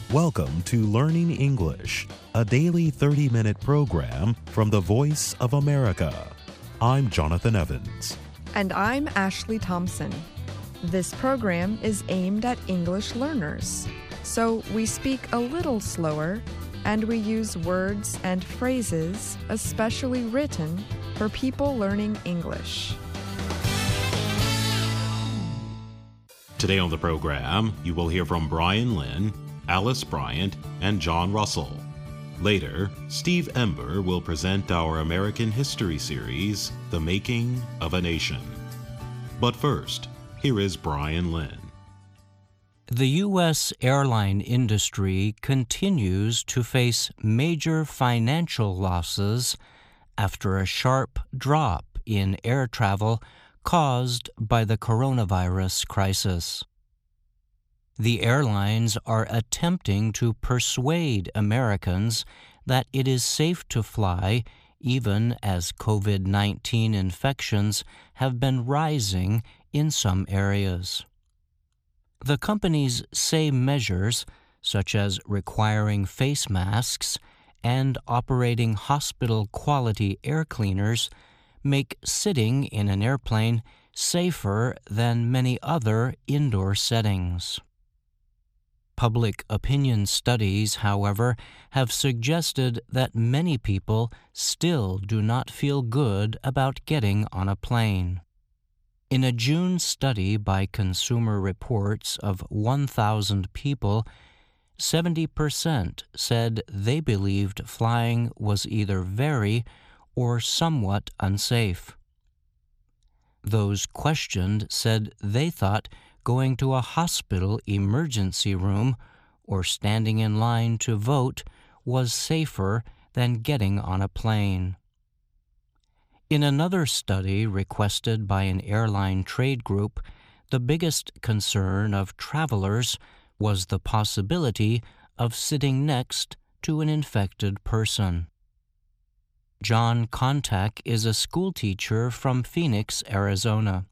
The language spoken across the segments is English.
Welcome to Learning English, a daily 30-minute program from the Voice of America. I'm Jonathan Evans. And I'm Ashley Thompson. This program is aimed at English learners, so we speak a little slower and we use words and phrases especially written for people learning English. Today on the program, you will hear from Brian Lynn, Alice Bryant, and John Russell. Later, Steve Ember will present our American history series, The Making of a Nation. But first, here is Brian Lynn. The U.S. airline industry continues to face major financial losses after a sharp drop in air travel caused by the coronavirus crisis. The airlines are attempting to persuade Americans that it is safe to fly even as COVID-19 infections have been rising in some areas. The companies say measures, such as requiring face masks and operating hospital-quality air cleaners, make sitting in an airplane safer than many other indoor settings. Public opinion studies, however, have suggested that many people still do not feel good about getting on a plane. In a June study by Consumer Reports of 1,000 people, 70% said they believed flying was either very or somewhat unsafe. Those questioned said they thought going to a hospital emergency room or standing in line to vote was safer than getting on a plane. In another study requested by an airline trade group, the biggest concern of travelers was the possibility of sitting next to an infected person. John Kontak is a schoolteacher from Phoenix, Arizona.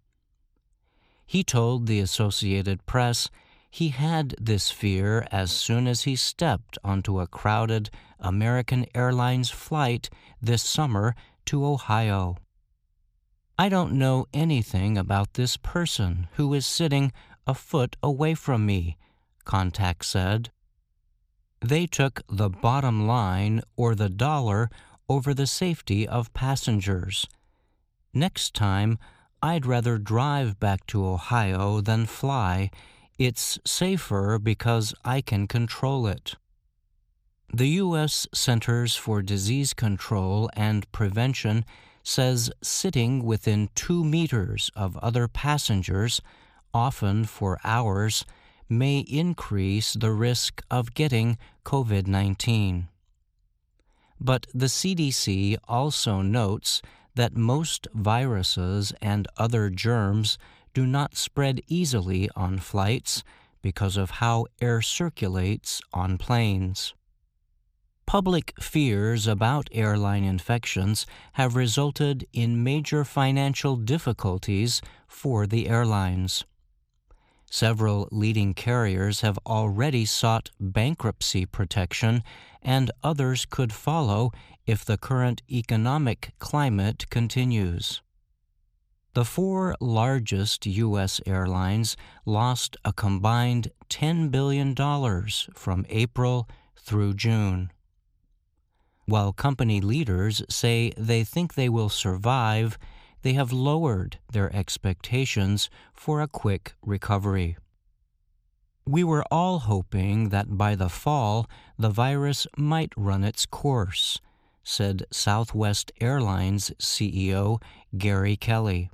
He told the Associated Press he had this fear as soon as he stepped onto a crowded American Airlines flight this summer to Ohio. "I don't know anything about this person who is sitting a foot away from me," Kontak said. They took the bottom line or the dollar over the safety of passengers. "Next time, I'd rather drive back to Ohio than fly. It's safer because I can control it." The U.S. Centers for Disease Control and Prevention says sitting within 2 meters of other passengers, often for hours, may increase the risk of getting COVID-19. But the CDC also notes that most viruses and other germs do not spread easily on flights because of how air circulates on planes. Public fears about airline infections have resulted in major financial difficulties for the airlines. Several leading carriers have already sought bankruptcy protection, and others could follow if the current economic climate continues. The 4 largest U.S. airlines lost a combined $10 billion from April through June. While company leaders say they think they will survive, they have lowered their expectations for a quick recovery. "We were all hoping that by the fall, the virus might run its course," said Southwest Airlines CEO Gary Kelly.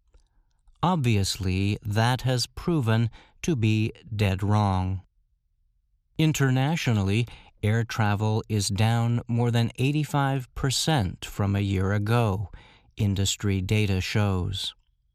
Obviously, that has proven to be dead wrong. Internationally, air travel is down more than 85% from a year ago, industry data shows.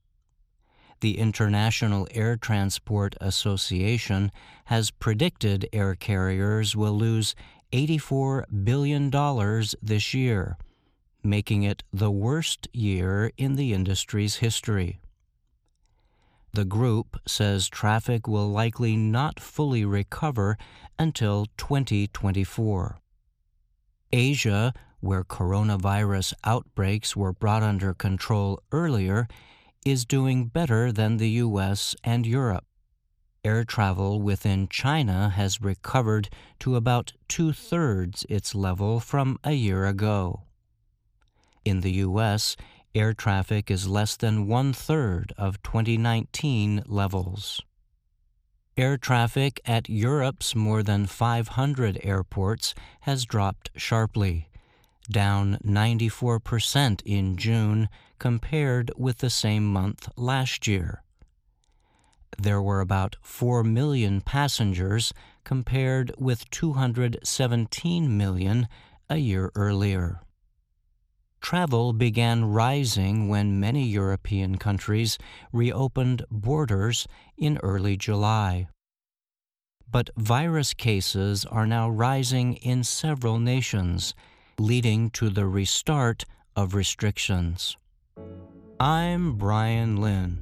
The International Air Transport Association has predicted air carriers will lose $84 billion this year, making it the worst year in the industry's history. The group says traffic will likely not fully recover until 2024. Asia, where coronavirus outbreaks were brought under control earlier, is doing better than the U.S. and Europe. Air travel within China has recovered to about 2/3 its level from a year ago. In the U.S., air traffic is less than 1/3 of 2019 levels. Air traffic at Europe's more than 500 airports has dropped sharply, down 94% in June compared with the same month last year. There were about 4 million passengers compared with 217 million a year earlier. Travel began rising when many European countries reopened borders in early July. But virus cases are now rising in several nations, leading to the restart of restrictions. I'm Brian Lynn.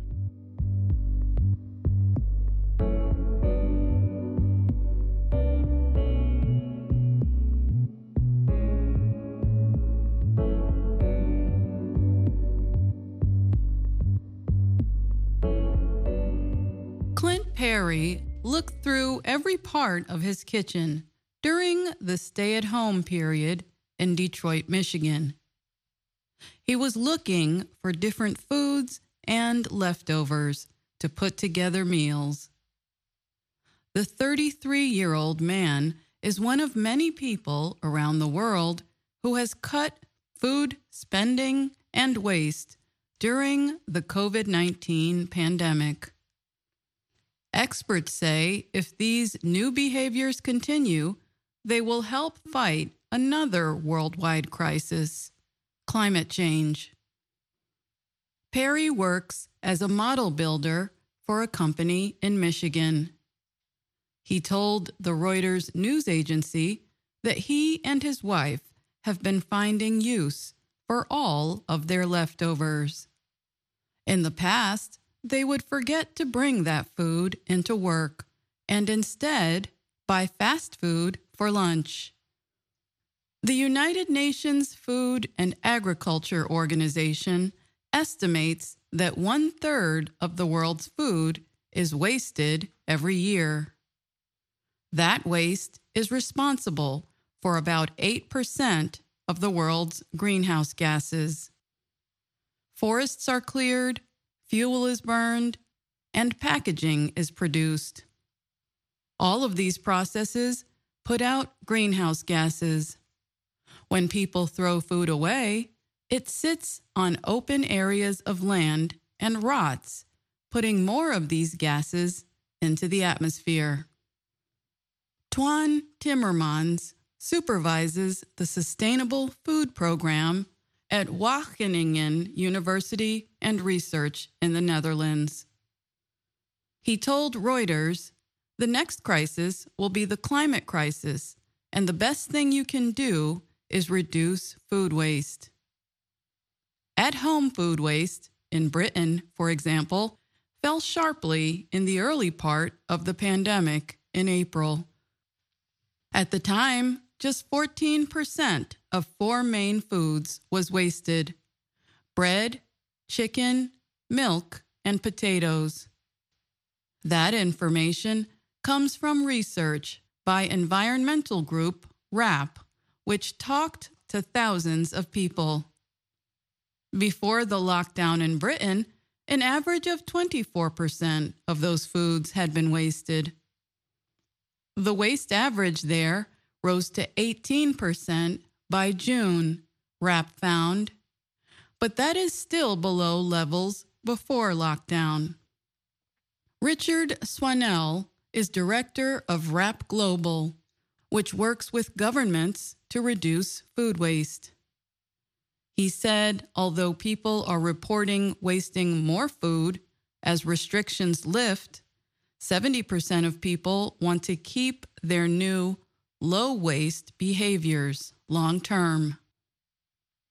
Clint Perry looked through every part of his kitchen during the stay-at-home period in Detroit, Michigan. He was looking for different foods and leftovers to put together meals. The 33-year-old man is one of many people around the world who has cut food spending and waste during the COVID-19 pandemic. Experts say if these new behaviors continue, they will help fight another worldwide crisis, climate change. Perry works as a model builder for a company in Michigan. He told the Reuters news agency that he and his wife have been finding use for all of their leftovers. In the past, they would forget to bring that food into work and instead buy fast food for lunch. The United Nations Food and Agriculture Organization estimates that 1/3 of the world's food is wasted every year. That waste is responsible for about 8% of the world's greenhouse gases. Forests are cleared, fuel is burned, and packaging is produced. All of these processes put out greenhouse gases. When people throw food away, it sits on open areas of land and rots, putting more of these gases into the atmosphere. Twan Timmermans supervises the Sustainable Food Program at Wageningen University and Research in the Netherlands. He told Reuters, "The next crisis will be the climate crisis, and the best thing you can do is reduce food waste." At-home food waste, in Britain, for example, fell sharply in the early part of the pandemic in April. At the time, just 14% of 4 main foods was wasted: bread, chicken, milk, and potatoes. That information comes from research by environmental group WRAP, which talked to thousands of people. Before the lockdown in Britain, an average of 24% of those foods had been wasted. The waste average there rose to 18% by June, WRAP found, but that is still below levels before lockdown. Richard Swanell is director of WRAP Global, which works with governments to reduce food waste. He said although people are reporting wasting more food as restrictions lift, 70% of people want to keep their new low-waste behaviors long-term.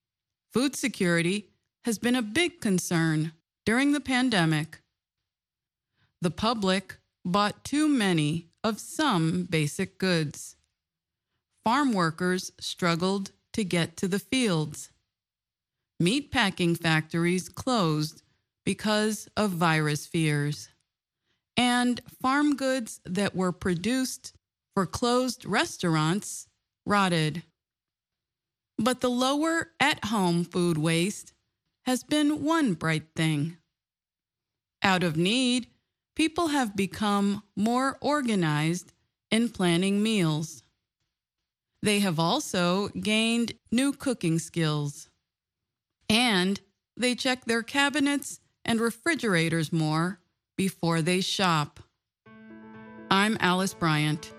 Food security has been a big concern during the pandemic. The public bought too many of some basic goods. Farm workers struggled to get to the fields. Meatpacking factories closed because of virus fears. And farm goods that were produced for closed restaurants rotted. But the lower at-home food waste has been one bright thing. Out of need, people have become more organized in planning meals. They have also gained new cooking skills. And they check their cabinets and refrigerators more before they shop. I'm Alice Bryant.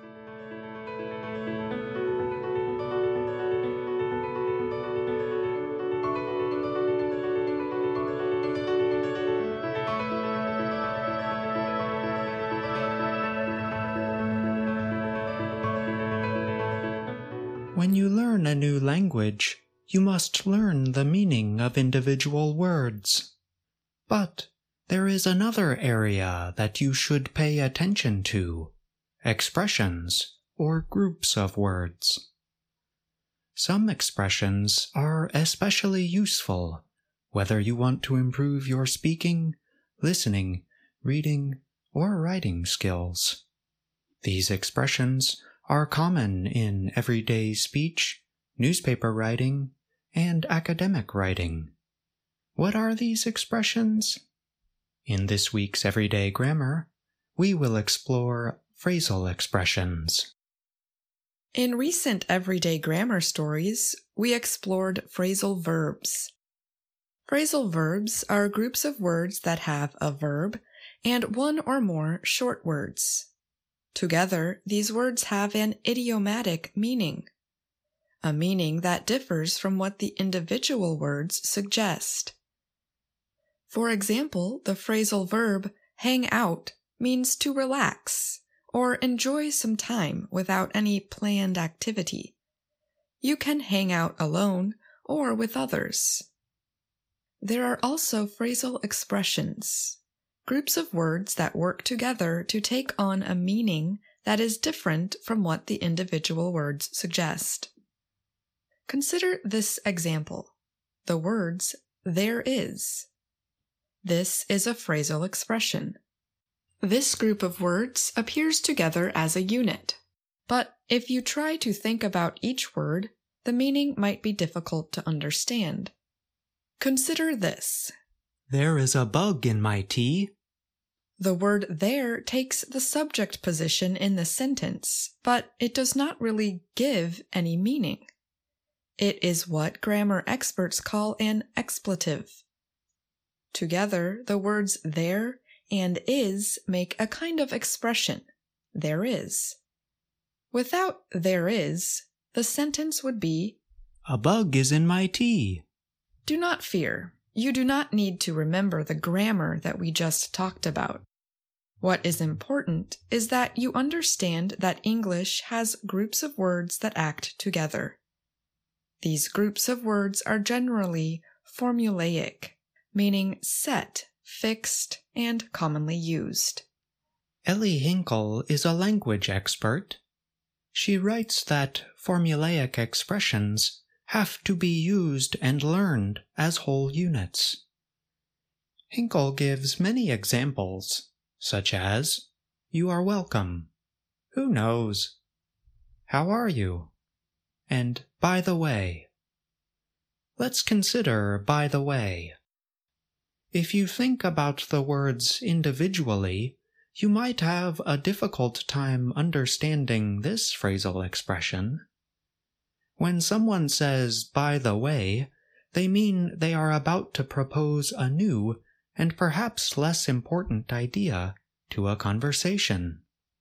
When you learn a new language, you must learn the meaning of individual words. But there is another area that you should pay attention to: expressions, or groups of words. Some expressions are especially useful, whether you want to improve your speaking, listening, reading, or writing skills. These expressions are common in everyday speech, newspaper writing, and academic writing. What are these expressions? In this week's Everyday Grammar, we will explore phrasal expressions. In recent Everyday Grammar stories, we explored phrasal verbs. Phrasal verbs are groups of words that have a verb and one or more short words. Together, these words have an idiomatic meaning, a meaning that differs from what the individual words suggest. For example, the phrasal verb hang out means to relax or enjoy some time without any planned activity. You can hang out alone or with others. There are also phrasal expressions, groups of words that work together to take on a meaning that is different from what the individual words suggest. Consider this example. The words, there is. This is a phrasal expression. This group of words appears together as a unit, but if you try to think about each word, the meaning might be difficult to understand. Consider this. There is a bug in my tea. The word there takes the subject position in the sentence, but it does not really give any meaning. It is what grammar experts call an expletive. Together, the words there and is make a kind of expression, there is. Without there is, the sentence would be, A bug is in my tea. Do not fear. You do not need to remember the grammar that we just talked about. What is important is that you understand that English has groups of words that act together. These groups of words are generally formulaic, meaning set, fixed, and commonly used. Ellie Hinkle is a language expert. She writes that formulaic expressions have to be used and learned as whole units. Hinkle gives many examples, such as, you are welcome, who knows, how are you, and by the way. Let's consider by the way. If you think about the words individually, you might have a difficult time understanding this phrasal expression. When someone says by the way, they mean they are about to propose a new and perhaps less important idea to a conversation.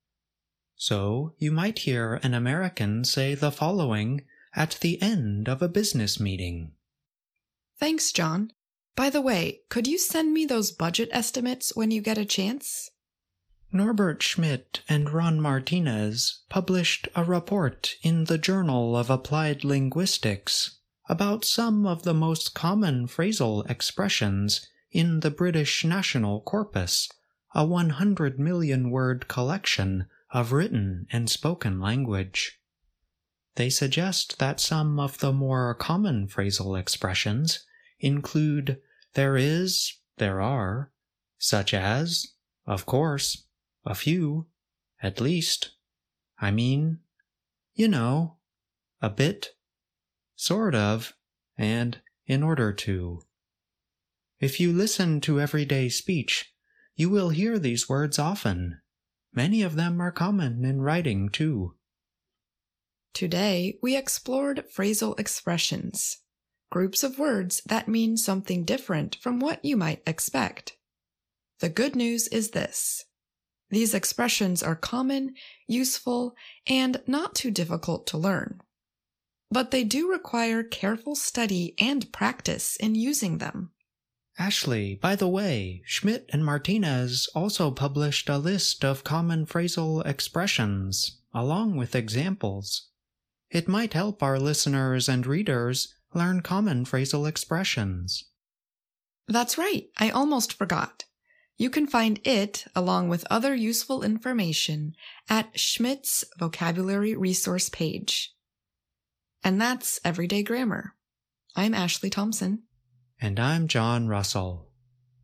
So, you might hear an American say the following at the end of a business meeting. Thanks, John. By the way, could you send me those budget estimates when you get a chance? Norbert Schmidt and Ron Martinez published a report in the Journal of Applied Linguistics about some of the most common phrasal expressions in the British national corpus a 100 million word collection of written and spoken language. They suggest that some of the more common phrasal expressions include there is, there are, such as, of course, a few, at least, I mean, you know, a bit, sort of, and in order to. If you listen to everyday speech, you will hear these words often. Many of them are common in writing, too. Today, we explored phrasal expressions, groups of words that mean something different from what you might expect. The good news is this. These expressions are common, useful, and not too difficult to learn. But they do require careful study and practice in using them. Ashley, by the way, Schmidt and Martinez also published a list of common phrasal expressions, along with examples. It might help our listeners and readers learn common phrasal expressions. That's right, I almost forgot. You can find it, along with other useful information, at Schmidt's Vocabulary Resource page. And that's Everyday Grammar. I'm Ashley Thompson. And I'm John Russell.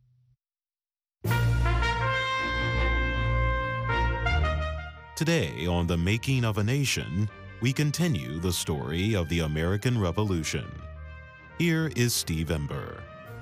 Today on The Making of a Nation, we continue the story of the American Revolution. Here is Steve Ember.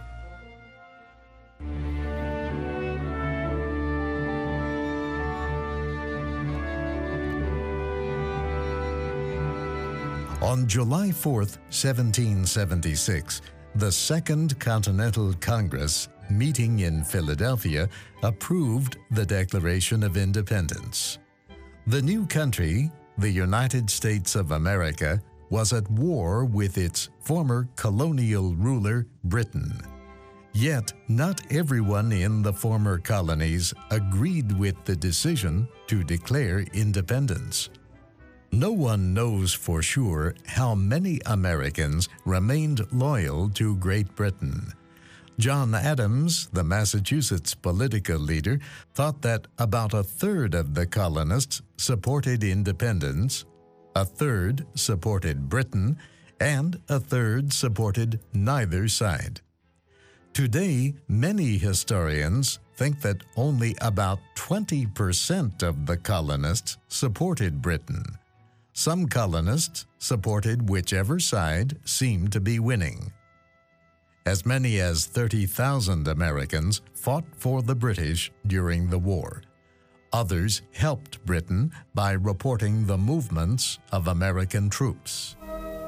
On July 4th, 1776, the Second Continental Congress, meeting in Philadelphia, approved the Declaration of Independence. The new country, the United States of America, was at war with its former colonial ruler, Britain. Yet, not everyone in the former colonies agreed with the decision to declare independence. No one knows for sure how many Americans remained loyal to Great Britain. John Adams, the Massachusetts political leader, thought that about a third of the colonists supported independence, a third supported Britain, and a third supported neither side. Today, many historians think that only about 20% of the colonists supported Britain. Some colonists supported whichever side seemed to be winning. As many as 30,000 Americans fought for the British during the war. Others helped Britain by reporting the movements of American troops.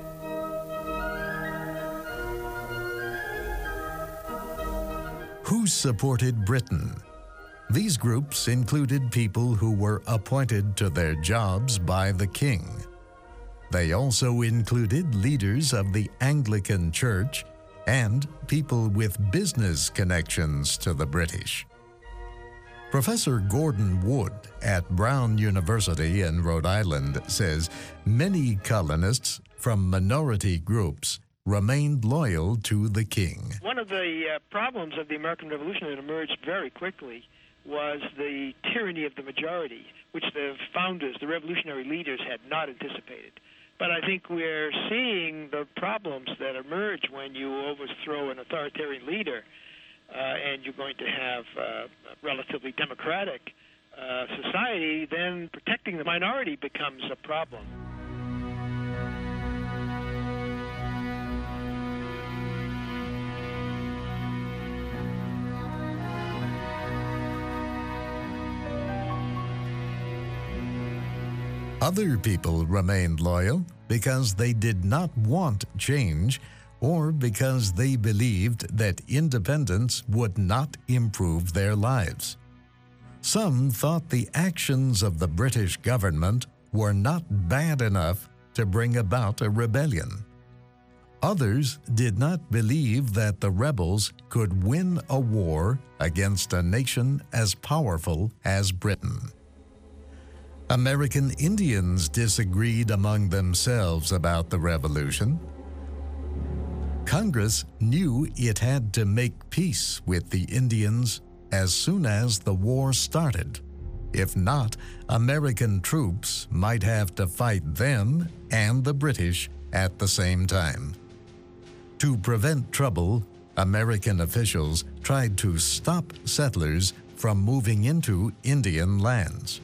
Who supported Britain? These groups included people who were appointed to their jobs by the king. They also included leaders of the Anglican Church and people with business connections to the British. Professor Gordon Wood at Brown University in Rhode Island says many colonists from minority groups remained loyal to the king. One of the problems of the American Revolution that emerged very quickly was the tyranny of the majority, which the founders, the revolutionary leaders, had not anticipated. But I think we're seeing the problems that emerge when you overthrow an authoritarian leader and you're going to have a relatively democratic society, then protecting the minority becomes a problem. Other people remained loyal because they did not want change or because they believed that independence would not improve their lives. Some thought the actions of the British government were not bad enough to bring about a rebellion. Others did not believe that the rebels could win a war against a nation as powerful as Britain. American Indians disagreed among themselves about the revolution. Congress knew it had to make peace with the Indians as soon as the war started. If not, American troops might have to fight them and the British at the same time. To prevent trouble, American officials tried to stop settlers from moving into Indian lands.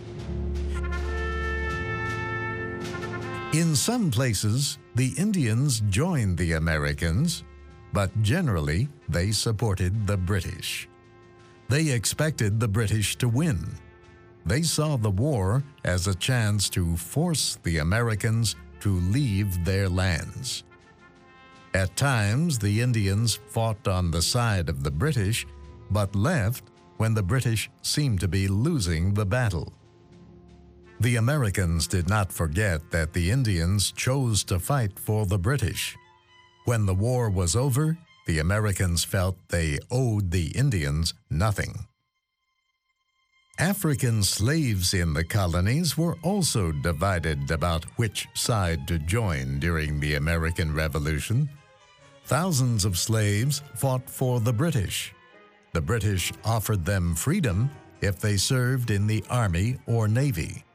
In some places, the Indians joined the Americans, but generally they supported the British. They expected the British to win. They saw the war as a chance to force the Americans to leave their lands. At times, the Indians fought on the side of the British, but left when the British seemed to be losing the battle. The Americans did not forget that the Indians chose to fight for the British. When the war was over, the Americans felt they owed the Indians nothing. African slaves in the colonies were also divided about which side to join during the American Revolution. Thousands of slaves fought for the British. The British offered them freedom if they served in the Army or Navy.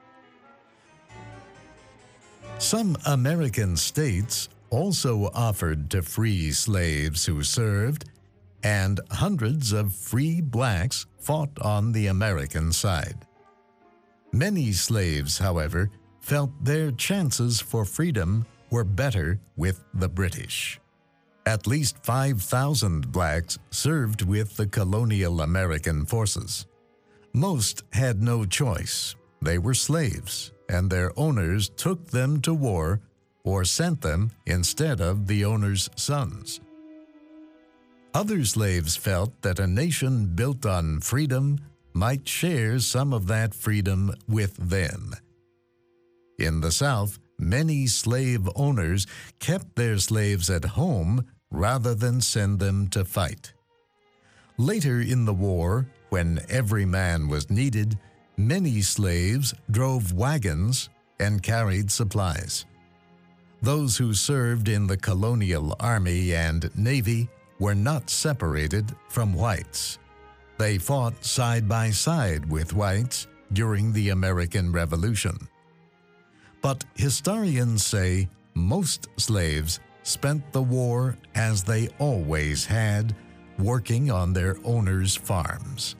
Some American states also offered to free slaves who served, and hundreds of free blacks fought on the American side. Many slaves, however, felt their chances for freedom were better with the British. At least 5,000 blacks served with the colonial American forces. Most had no choice. They were slaves, and their owners took them to war or sent them instead of the owner's sons. Other slaves felt that a nation built on freedom might share some of that freedom with them. In the South, many slave owners kept their slaves at home rather than send them to fight. Later in the war, when every man was needed, many slaves drove wagons and carried supplies. Those who served in the colonial army and navy were not separated from whites. They fought side by side with whites during the American Revolution. But historians say most slaves spent the war as they always had, working on their owners' farms.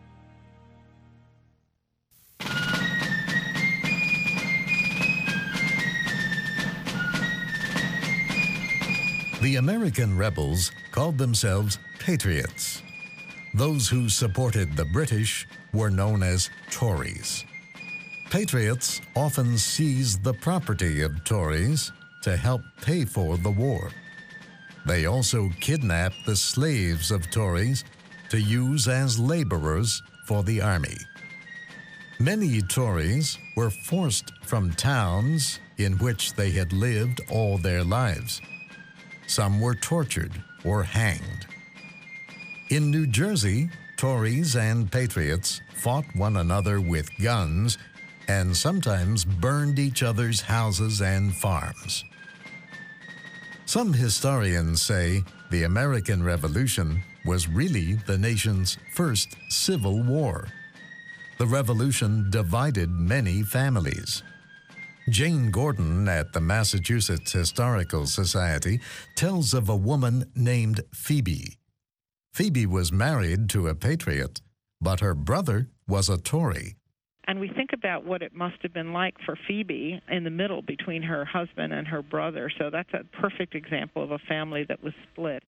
The American rebels called themselves patriots. Those who supported the British were known as Tories. Patriots often seized the property of Tories to help pay for the war. They also kidnapped the slaves of Tories to use as laborers for the army. Many Tories were forced from towns in which they had lived all their lives. Some were tortured or hanged. In New Jersey, Tories and patriots fought one another with guns and sometimes burned each other's houses and farms. Some historians say the American Revolution was really the nation's first civil war. The Revolution divided many families. Jane Gordon at the Massachusetts Historical Society tells of a woman named Phoebe. Phoebe was married to a patriot, but her brother was a Tory. And we think about what it must have been like for Phoebe in the middle between her husband and her brother. So that's a perfect example of a family that was split.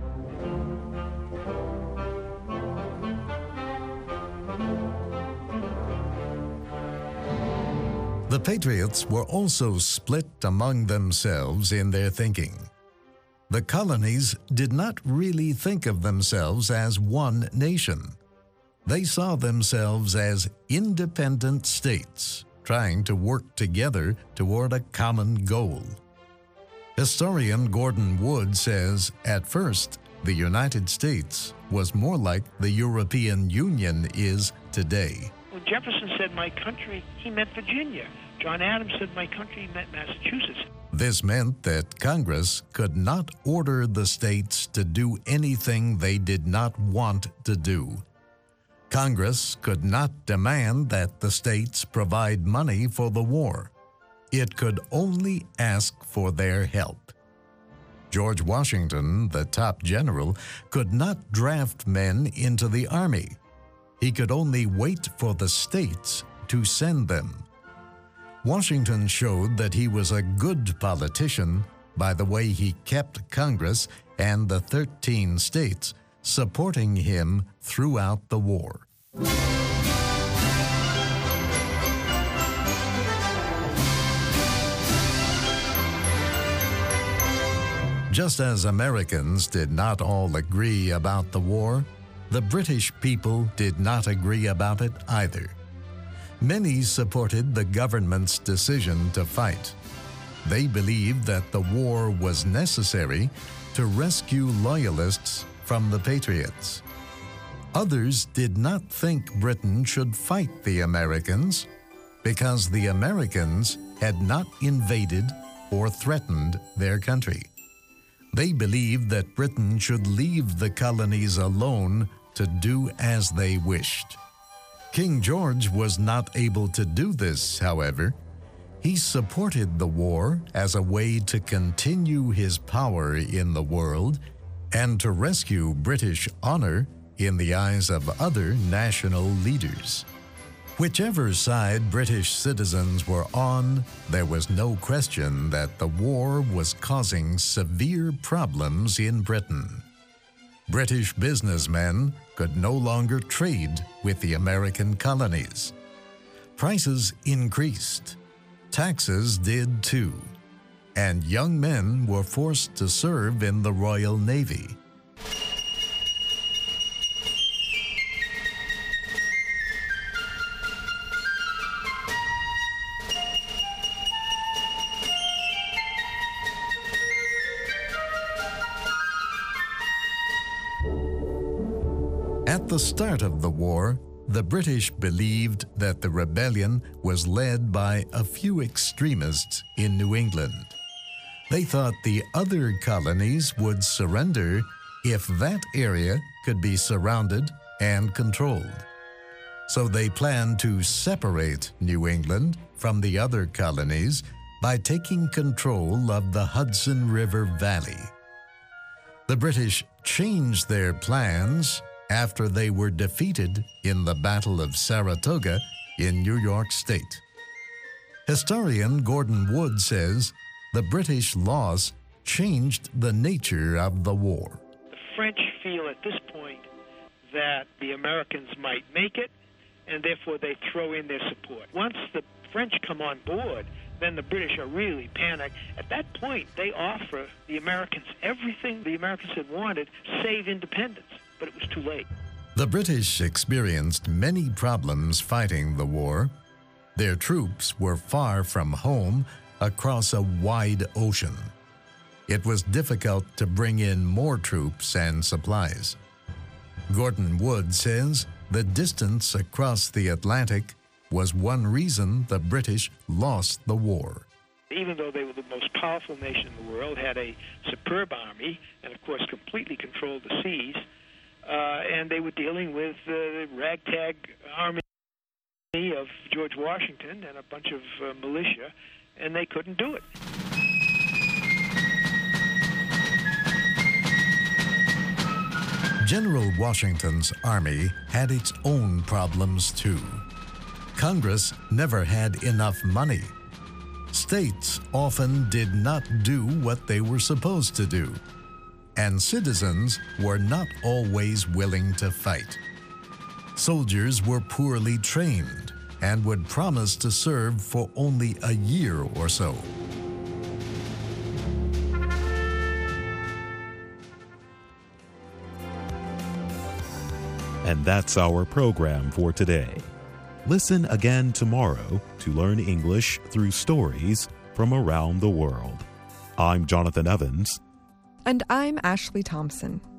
The Patriots were also split among themselves in their thinking. The colonies did not really think of themselves as one nation. They saw themselves as independent states, trying to work together toward a common goal. Historian Gordon Wood says, at first, the United States was more like the European Union is today. When Jefferson said my country, he meant Virginia. John Adams said my country meant Massachusetts. This meant that Congress could not order the states to do anything they did not want to do. Congress could not demand that the states provide money for the war. It could only ask for their help. George Washington, the top general, could not draft men into the army. He could only wait for the states to send them. Washington showed that he was a good politician by the way he kept Congress and the 13 states supporting him throughout the war. Just as Americans did not all agree about the war, the British people did not agree about it either. Many supported the government's decision to fight. They believed that the war was necessary to rescue loyalists from the Patriots. Others did not think Britain should fight the Americans because the Americans had not invaded or threatened their country. They believed that Britain should leave the colonies alone to do as they wished. King George was not able to do this, however. He supported the war as a way to continue his power in the world and to rescue British honor in the eyes of other national leaders. Whichever side British citizens were on, there was no question that the war was causing severe problems in Britain. British businessmen could no longer trade with the American colonies. Prices increased. Taxes did too. And young men were forced to serve in the Royal Navy. At the start of the war, the British believed that the rebellion was led by a few extremists in New England. They thought the other colonies would surrender if that area could be surrounded and controlled. So they planned to separate New England from the other colonies by taking control of the Hudson River Valley. The British changed their plans after they were defeated in the Battle of Saratoga in New York State. Historian Gordon Wood says the British loss changed the nature of the war. The French feel at this point that the Americans might make it, and therefore they throw in their support. Once the French come on board, then the British are really panicked. At that point, they offer the Americans everything the Americans had wanted, save independence. But it was too late. The British experienced many problems fighting the war. Their troops were far from home across a wide ocean. It was difficult to bring in more troops and supplies. Gordon Wood says the distance across the Atlantic was one reason the British lost the war. Even though they were the most powerful nation in the world, had a superb army, and of course completely controlled the seas, and they were dealing with the ragtag army of George Washington and a bunch of militia, and they couldn't do it. General Washington's army had its own problems too. Congress never had enough money. States often did not do what they were supposed to do. And citizens were not always willing to fight. Soldiers were poorly trained and would promise to serve for only a year or so. And that's our program for today. Listen again tomorrow to learn English through stories from around the world. I'm Jonathan Evans. And I'm Ashley Thompson.